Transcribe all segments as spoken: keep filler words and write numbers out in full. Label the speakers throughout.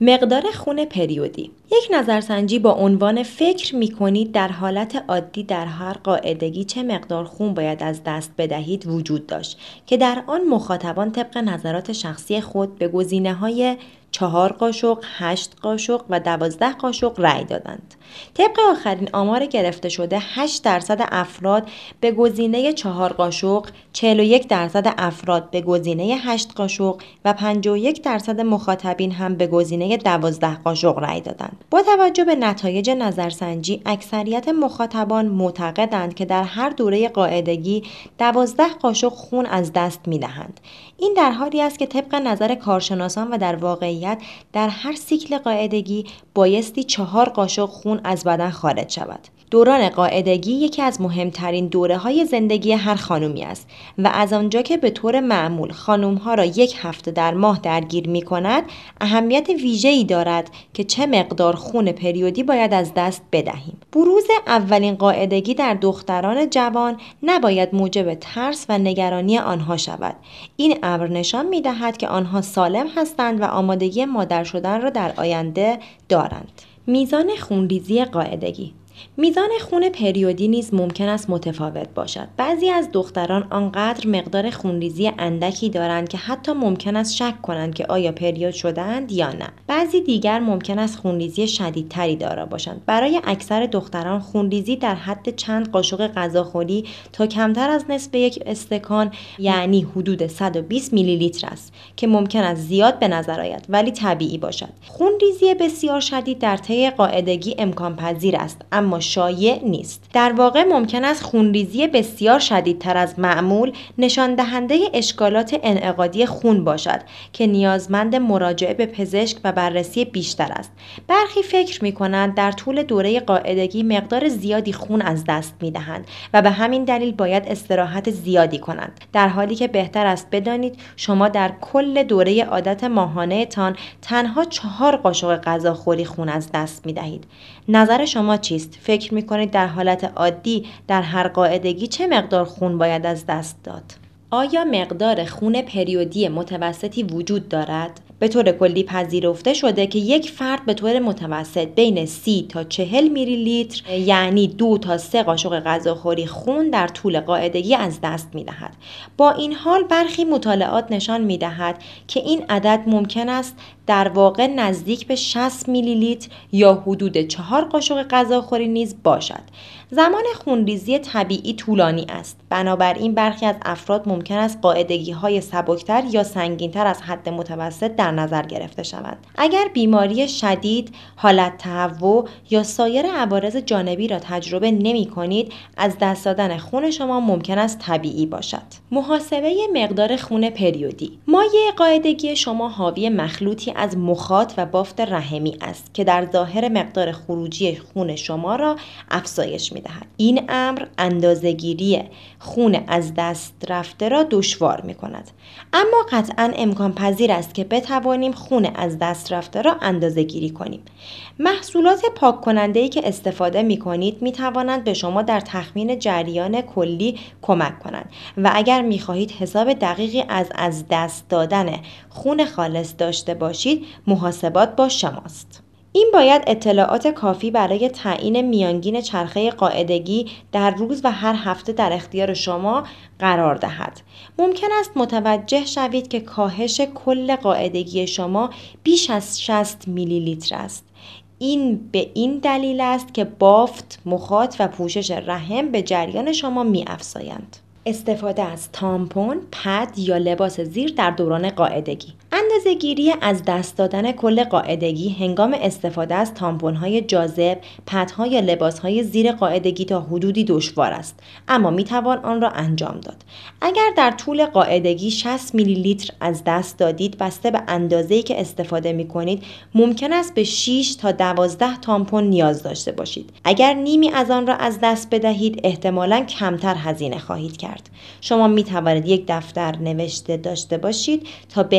Speaker 1: مقدار خون پریودی. یک نظرسنجی با عنوان فکر می‌کنید در حالت عادی در هر قاعدگی چه مقدار خون باید از دست بدهید وجود داشت که در آن مخاطبان طبق نظرات شخصی خود به گزینه‌های چهار قاشق، هشت قاشق و دوازده قاشق رأی دادند. طبق آخرین آمار گرفته شده هشت درصد افراد به گزینه چهار قاشق، چهل و یک درصد افراد به گزینه هشت قاشق و پنجاه و یک درصد مخاطبین هم به گزینه دوازده قاشق رأی دادند. با توجه به نتایج نظرسنجی، اکثریت مخاطبان معتقدند که در هر دوره قاعدگی دوازده قاشق خون از دست می‌دهند. این در حالی است که طبق نظر کارشناسان و در واقعیت در هر سیکل قاعدگی بایستی چهار قاشق خون از بدن خارج شود. دوران قاعدگی یکی از مهمترین دوره‌های زندگی هر خانومی است و از آنجا که به طور معمول خانم‌ها را یک هفته در ماه درگیر می‌کند، اهمیت ویژه‌ای دارد که چه مقدار خون پریودی باید از دست بدهیم. بروز اولین قاعدگی در دختران جوان نباید موجب ترس و نگرانی آنها شود. این امر نشان می‌دهد که آنها سالم هستند و آمادگی مادر شدن را در آینده دارند. میزان خونریزی قاعدگی. میزان خون پریودی نیز ممکن است متفاوت باشد. بعضی از دختران آنقدر مقدار خونریزی اندکی دارند که حتی ممکن است شک کنند که آیا پریود شده‌اند یا نه. بعضی دیگر ممکن است خونریزی شدیدتری دارا باشند. برای اکثر دختران خونریزی در حد چند قاشق غذاخوری تا کمتر از نصف یک استکان، یعنی حدود صد و بیست میلی لیتر است که ممکن است زیاد به نظر آید ولی طبیعی باشد. خونریزی بسیار شدید در طی قاعدگی امکان پذیر است اما شایع نیست. در واقع ممکن است خونریزی بسیار شدیدتر از معمول نشان دهنده اشکالات انعقادی خون باشد که نیازمند مراجعه به پزشک و بررسی بیشتر است. برخی فکر می‌کنند در طول دوره قاعدگی مقدار زیادی خون از دست می‌دهند و به همین دلیل باید استراحت زیادی کنند، در حالی که بهتر است بدانید شما در کل دوره عادت ماهانه تان تنها چهار قاشق غذاخوری خون از دست می‌دهید. نظر شما چیست؟ فکر می‌کنید در حالت عادی در هر قاعدگی چه مقدار خون باید از دست داد؟ آیا مقدار خون پریودی متوسطی وجود دارد؟ به طور کلی پذیرفته شده که یک فرد به طور متوسط بین سی تا چهل میلی لیتر، یعنی دو تا سه قاشق غذاخوری خون در طول قاعدگی از دست می‌دهد. با این حال برخی مطالعات نشان می‌دهد که این عدد ممکن است در واقع نزدیک به شصت میلی لیتر یا حدود چهار قاشق غذاخوری نیز باشد. زمان خونریزی طبیعی طولانی است. بنابراین برخی از افراد ممکن است قاعدگی‌های سبکتر یا سنگین‌تر از حد متوسط در نظر گرفته شود. اگر بیماری شدید، حالت تهوع یا سایر عوارض جانبی را تجربه نمی‌کنید، از دست دادن خون شما ممکن است طبیعی باشد. محاسبه مقدار خون پریودی. مایع قاعدگی شما حاوی مخلوطی از مخاط و بافت رحمی است که در ظاهر مقدار خروجی خون شما را افزایش می‌دهد. این امر اندازه‌گیری خون از دست رفته را دشوار می‌کند. اما قطعاً امکان پذیر است که بتوانیم خون از دست رفته را اندازه‌گیری کنیم. محصولات پاک کننده‌ای که استفاده می‌کنید می‌توانند به شما در تخمین جریان کلی کمک کنند و اگر می‌خواهید حساب دقیقی از از دست دادن خون خالص داشته باشید، محاسبات با شماست. این باید اطلاعات کافی برای تعیین میانگین چرخه قاعدگی در روز و هر هفته در اختیار شما قرار دهد. ممکن است متوجه شوید که کاهش کل قاعدگی شما بیش از شصت میلی لیتر است. این به این دلیل است که بافت، مخاط و پوشش رحم به جریان شما می‌افزایند. استفاده از تامپون، پد یا لباس زیر در دوران قاعدگی. اندازه‌گیری از دست دادن کل قاعدگی هنگام استفاده از تامپون‌های جاذب، پدها یا لباس‌های زیر قاعدگی تا حدودی دشوار است، اما می‌توان آن را انجام داد. اگر در طول قاعدگی شصت میلی لیتر از دست دادید، بسته به اندازه‌ای که استفاده می‌کنید، ممکن است به شش تا دوازده تامپون نیاز داشته باشید. اگر نیمی از آن را از دست بدهید، احتمالاً کمتر هزینه خواهید کرد. شما می توانید یک دفتر نوشته داشته باشید تا بهتر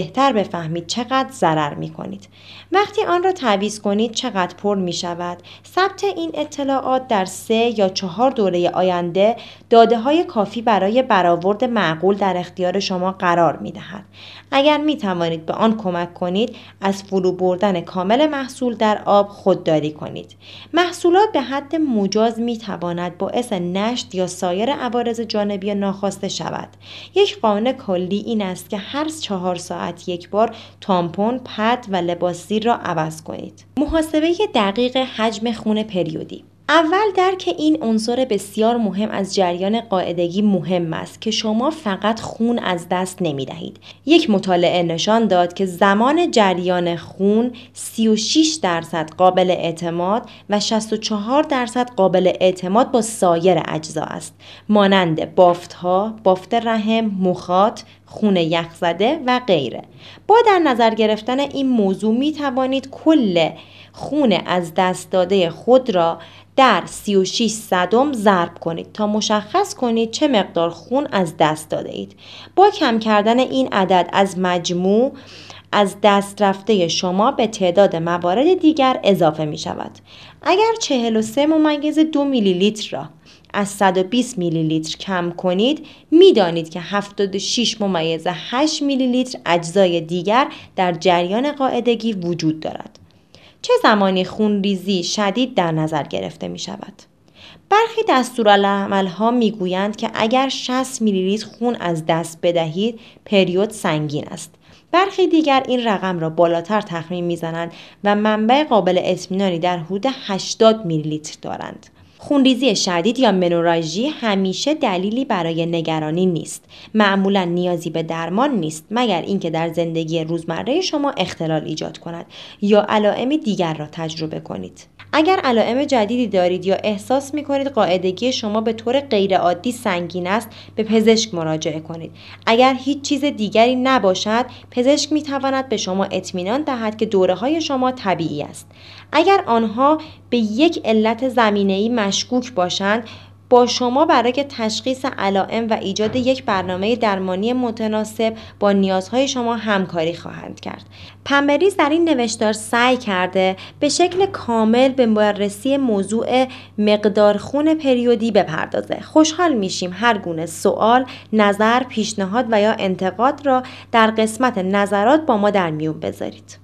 Speaker 1: بفهمید چقدر ضرر می کنید. وقتی آن را تعویض کنید چقدر پر می شود. ثبت این اطلاعات در سه یا چهار دوره آینده داده های کافی برای برآورد معقول در اختیار شما قرار می دهد. اگر می توانید به آن کمک کنید، از فرو بردن کامل محصول در آب خودداری کنید. محصولات به حد مجاز می تواند باعث نشت یا سایر عوارض جانبی ناخواسته شود. یک قانون کلی این است که هر چهار ساعت یک بار تامپون، پد و لباس زیر را عوض کنید. محاسبه دقیق حجم خون پریودی. اول درک این عنصر بسیار مهم از جریان قاعدگی مهم است که شما فقط خون از دست نمی دهید. یک مطالعه نشان داد که زمان جریان خون سی و شش درصد قابل اعتماد و شصت و چهار درصد قابل اعتماد با سایر اجزا است، مانند بافت‌ها، بافت رحم، مخاط، خون یخزده و غیره. با در نظر گرفتن این موضوع می توانید کل خون از دست داده خود را در سی و شش صدم ضرب کنید تا مشخص کنید چه مقدار خون از دست داده اید. با کم کردن این عدد از مجموع از دست رفته شما به تعداد موارد دیگر اضافه می شود. اگر چهل و سه ممیز دو میلی لیتر را از صد و بیست میلی لیتر کم کنید، می دانید که هفتاد و شش ممیز هشت میلی لیتر اجزای دیگر در جریان قاعدگی وجود دارد. چه زمانی خونریزی شدید در نظر گرفته می شود؟ برخی دستورالعمل‌ها می گویند که اگر شصت میلی لیتر خون از دست بدهید، پریود سنگین است. برخی دیگر این رقم را بالاتر تخمین می زنند و منبع قابل اطمینانی در حدود هشتاد میلی لیتر دارند. خونریزی شدید یا منوراژی همیشه دلیلی برای نگرانی نیست. معمولا نیازی به درمان نیست مگر اینکه در زندگی روزمره شما اختلال ایجاد کند یا علائم دیگر را تجربه کنید. اگر علائم جدیدی دارید یا احساس می‌کنید قاعدگی شما به طور غیرعادی سنگین است، به پزشک مراجعه کنید. اگر هیچ چیز دیگری نباشد، پزشک می‌تواند به شما اطمینان دهد که دوره‌های شما طبیعی است. اگر آنها به یک علت زمینه‌ای مشکوک باشند، با شما برای تشخیص علائم و ایجاد یک برنامه درمانی متناسب با نیازهای شما همکاری خواهند کرد. پمبریز در این نوشتار سعی کرده به شکل کامل به بررسی موضوع مقدار خون پریودی بپردازه. خوشحال میشیم هر گونه سوال، نظر، پیشنهاد و یا انتقاد را در قسمت نظرات با ما در میون بذارید.